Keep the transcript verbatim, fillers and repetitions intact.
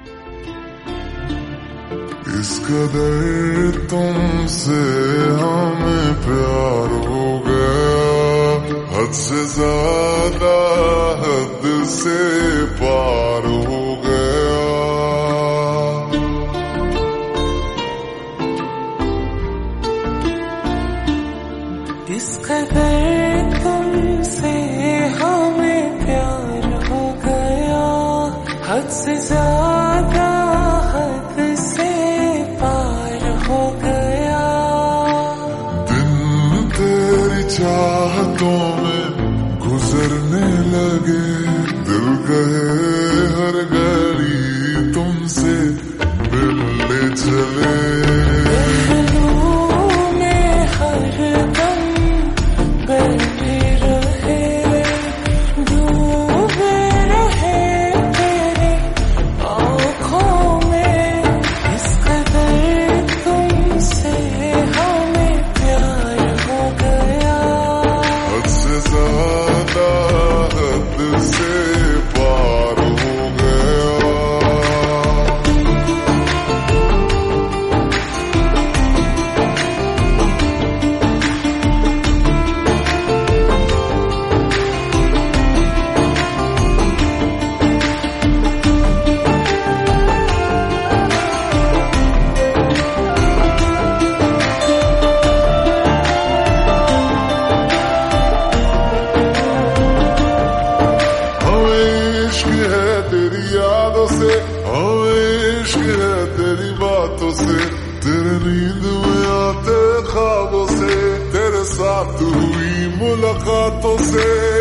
इस कदर तुमसे हमें प्यार हो गया, हद से ज्यादा हद से पार हो गया। इस कदर तुमसे हमें प्यार हो गया, हद से ज्यादा हद से पार हो गया। दिन तेरी चाहतों में गुजरने लगे, दिल कहे हर घड़ी तुमसे मिलने चले। तेरी यादों से, हमें इश्क है तेरी बातों से, तेरे नींद में आते ख्वाबों से, तेरे साथ हुई मुलाकातों से।